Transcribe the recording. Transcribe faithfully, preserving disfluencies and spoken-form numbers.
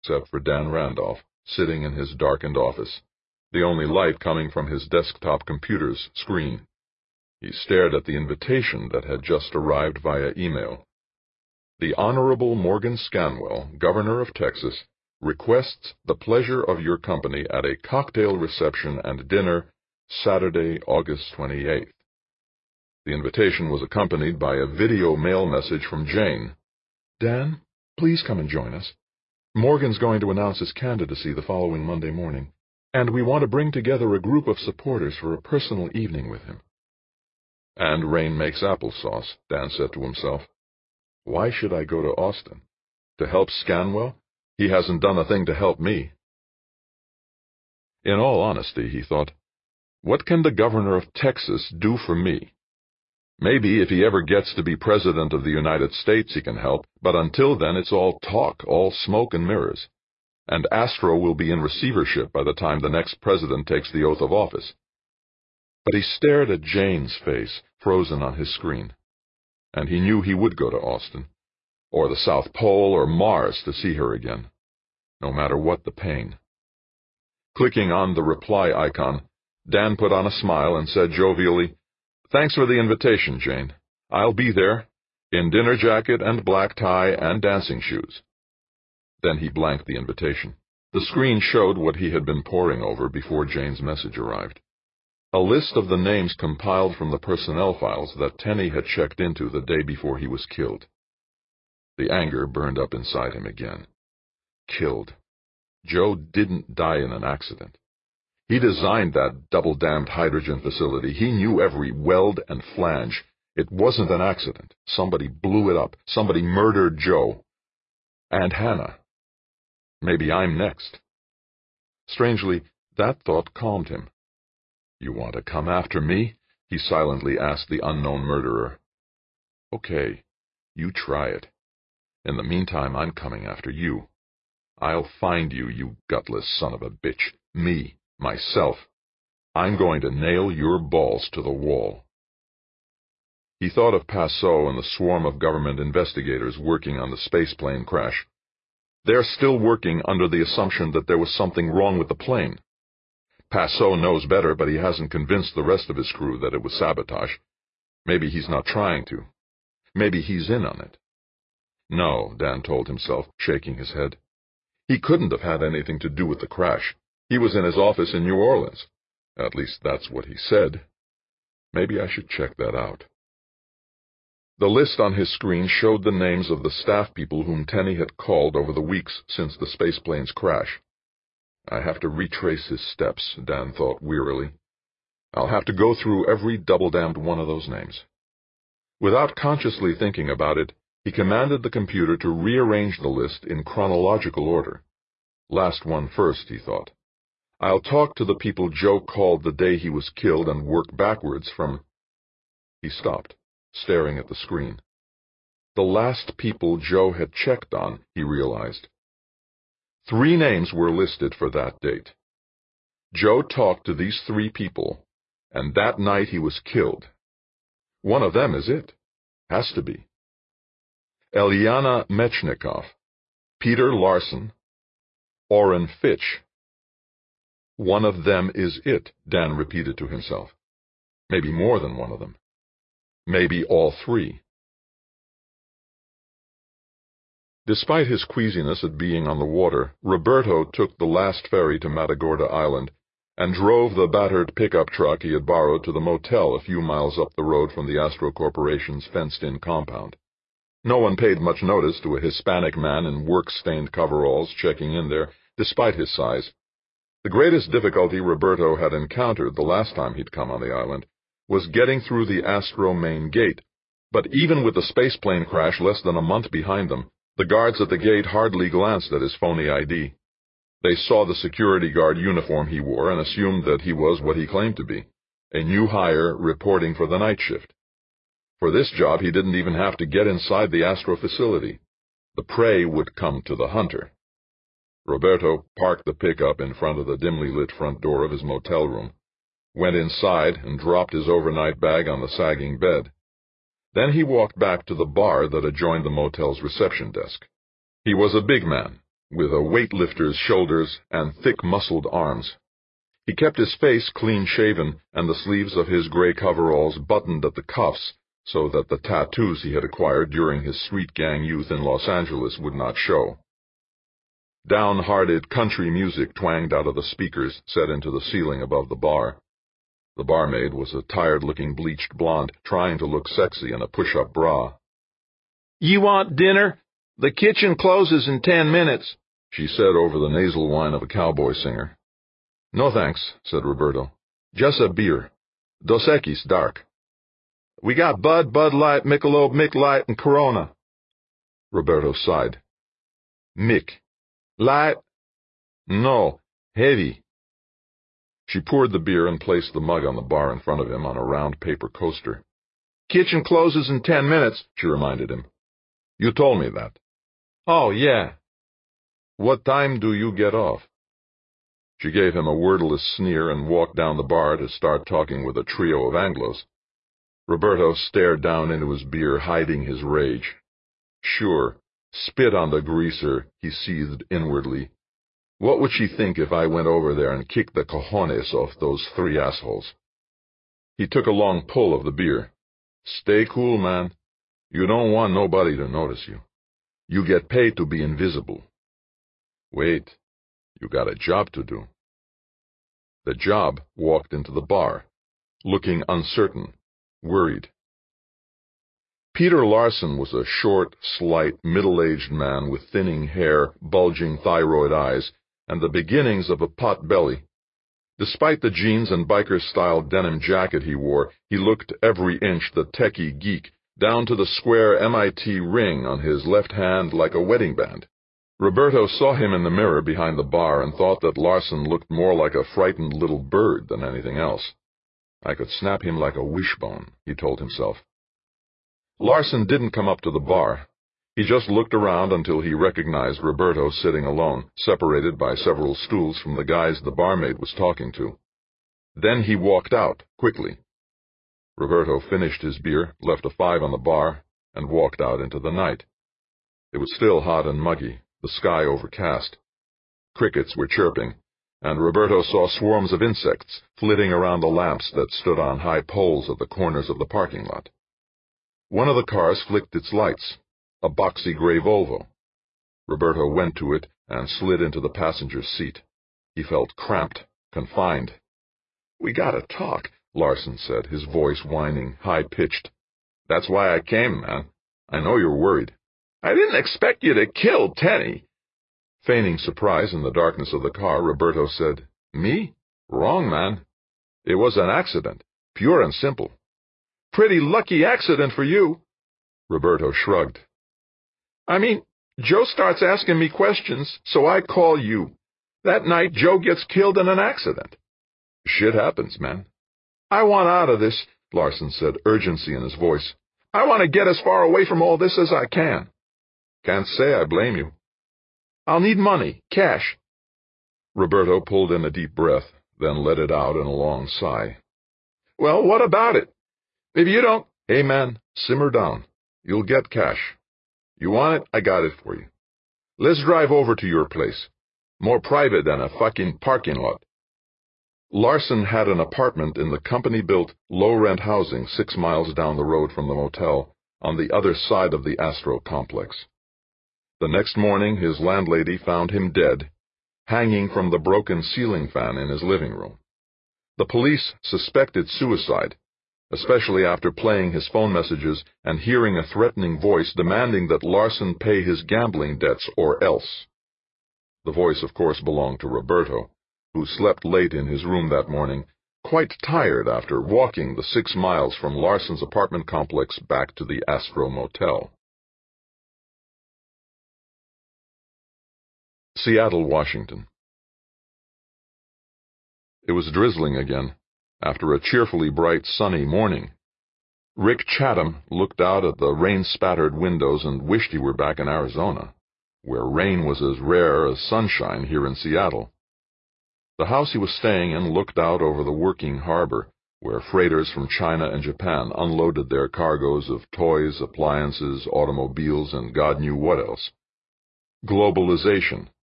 except for Dan Randolph, sitting in his darkened office, the only light coming from his desktop computer's screen. He stared at the invitation that had just arrived via email. The Honorable Morgan Scanwell, Governor of Texas, requests the pleasure of your company at a cocktail reception and dinner Saturday, August twenty-eighth. The invitation was accompanied by a video mail message from Jane. Dan, please come and join us. Morgan's going to announce his candidacy the following Monday morning, and we want to bring together a group of supporters for a personal evening with him. And rain makes applesauce, Dan said to himself. Why should I go to Austin? To help Scanwell? He hasn't done a thing to help me. In all honesty, he thought, what can the governor of Texas do for me? Maybe if he ever gets to be president of the United States he can help, but until then it's all talk, all smoke and mirrors. And Astro will be in receivership by the time the next president takes the oath of office. But he stared at Jane's face, frozen on his screen. And he knew he would go to Austin, or the South Pole or Mars to see her again, no matter what the pain. Clicking on the reply icon, Dan put on a smile and said jovially, Thanks for the invitation, Jane. I'll be there, in dinner jacket and black tie and dancing shoes. Then he blanked the invitation. The screen showed what he had been poring over before Jane's message arrived. A list of the names compiled from the personnel files that Tenney had checked into the day before he was killed. The anger burned up inside him again. Killed. Joe didn't die in an accident. He designed that double-damned hydrogen facility. He knew every weld and flange. It wasn't an accident. Somebody blew it up. Somebody murdered Joe. And Hannah. Maybe I'm next. Strangely, that thought calmed him. You want to come after me? He silently asked the unknown murderer. Okay, you try it. In the meantime, I'm coming after you. I'll find you, you gutless son of a bitch. Me, myself. I'm going to nail your balls to the wall. He thought of Passot and the swarm of government investigators working on the spaceplane crash. They're still working under the assumption that there was something wrong with the plane. Passot knows better, but he hasn't convinced the rest of his crew that it was sabotage. Maybe he's not trying to. Maybe he's in on it. No, Dan told himself, shaking his head. He couldn't have had anything to do with the crash. He was in his office in New Orleans. At least that's what he said. Maybe I should check that out. The list on his screen showed the names of the staff people whom Tenney had called over the weeks since the spaceplane's crash. I have to retrace his steps, Dan thought wearily. I'll have to go through every double-damned one of those names. Without consciously thinking about it, he commanded the computer to rearrange the list in chronological order. Last one first, he thought. I'll talk to the people Joe called the day he was killed and work backwards from... He stopped, staring at the screen. The last people Joe had checked on, he realized. Three names were listed for that date. Joe talked to these three people, and that night he was killed. One of them is it. Has to be. Eliana Mechnikov, Peter Larson, Orrin Fitch. One of them is it, Dan repeated to himself. Maybe more than one of them. Maybe all three. Despite his queasiness at being on the water, Roberto took the last ferry to Matagorda Island and drove the battered pickup truck he had borrowed to the motel a few miles up the road from the Astro Corporation's fenced-in compound. No one paid much notice to a Hispanic man in work-stained coveralls checking in there, despite his size. The greatest difficulty Roberto had encountered the last time he'd come on the island was getting through the Astro main gate, but even with the spaceplane crash less than a month behind them, the guards at the gate hardly glanced at his phony I D. They saw the security guard uniform he wore and assumed that he was what he claimed to be, a new hire reporting for the night shift. For this job, he didn't even have to get inside the Astro facility. The prey would come to the hunter. Roberto parked the pickup in front of the dimly lit front door of his motel room, went inside and dropped his overnight bag on the sagging bed. Then he walked back to the bar that adjoined the motel's reception desk. He was a big man, with a weightlifter's shoulders and thick-muscled arms. He kept his face clean-shaven and the sleeves of his gray coveralls buttoned at the cuffs so that the tattoos he had acquired during his street gang youth in Los Angeles would not show. Downhearted country music twanged out of the speakers set into the ceiling above the bar. The barmaid was a tired-looking bleached blonde trying to look sexy in a push-up bra. "You want dinner? The kitchen closes in ten minutes, she said over the nasal whine of a cowboy singer. "No thanks," said Roberto. "Just a beer. Dos Equis, dark. We got Bud, Bud Light, Michelob, Mick Light, and Corona." Roberto sighed. "Mick. Light? No, heavy." She poured the beer and placed the mug on the bar in front of him on a round paper coaster. "Kitchen closes in ten minutes, she reminded him. "You told me that." "Oh, yeah." "What time do you get off?" She gave him a wordless sneer and walked down the bar to start talking with a trio of Anglos. Roberto stared down into his beer, hiding his rage. Sure, spit on the greaser, he seethed inwardly. What would she think if I went over there and kicked the cojones off those three assholes? He took a long pull of the beer. "Stay cool, man. You don't want nobody to notice you. You get paid to be invisible. Wait, you got a job to do." The job walked into the bar, looking uncertain, worried. Peter Larson was a short, slight, middle-aged man with thinning hair, bulging thyroid eyes, and the beginnings of a pot belly. Despite the jeans and biker-style denim jacket he wore, he looked every inch the techie geek, down to the square M I T ring on his left hand like a wedding band. Roberto saw him in the mirror behind the bar and thought that Larson looked more like a frightened little bird than anything else. I could snap him like a wishbone, he told himself. Larson didn't come up to the bar. He just looked around until he recognized Roberto sitting alone, separated by several stools from the guys the barmaid was talking to. Then he walked out, quickly. Roberto finished his beer, left a five on the bar, and walked out into the night. It was still hot and muggy, the sky overcast. Crickets were chirping, and Roberto saw swarms of insects flitting around the lamps that stood on high poles at the corners of the parking lot. One of the cars flicked its lights, a boxy gray Volvo. Roberto went to it and slid into the passenger's seat. He felt cramped, confined. "We gotta talk," Larson said, his voice whining, high-pitched. "That's why I came, man. I know you're worried." "I didn't expect you to kill Tenny." Feigning surprise in the darkness of the car, Roberto said, "Me? Wrong, man. It was an accident, pure and simple." "Pretty lucky accident for you." Roberto shrugged. "I mean, Joe starts asking me questions, so I call you. That night, Joe gets killed in an accident." "Shit happens, man." "I want out of this," Larson said, urgency in his voice. "I want to get as far away from all this as I can." "Can't say I blame you." "I'll need money, cash." Roberto pulled in a deep breath, then let it out in a long sigh. "Well, what about it? If you don't—" "Hey, man, simmer down. You'll get cash. You want it, I got it for you. Let's drive over to your place. More private than a fucking parking lot." Larson had an apartment in the company-built, low-rent housing six miles down the road from the motel, on the other side of the Astro complex. The next morning, his landlady found him dead, hanging from the broken ceiling fan in his living room. The police suspected suicide, especially after playing his phone messages and hearing a threatening voice demanding that Larson pay his gambling debts or else. The voice, of course, belonged to Roberto, who slept late in his room that morning, quite tired after walking the six miles from Larson's apartment complex back to the Astro Motel. Seattle, Washington. It was drizzling again, after a cheerfully bright sunny morning. Rick Chatham looked out at the rain-spattered windows and wished he were back in Arizona, where rain was as rare as sunshine here in Seattle. The house he was staying in looked out over the working harbor, where freighters from China and Japan unloaded their cargoes of toys, appliances, automobiles, and God knew what else. Globalization,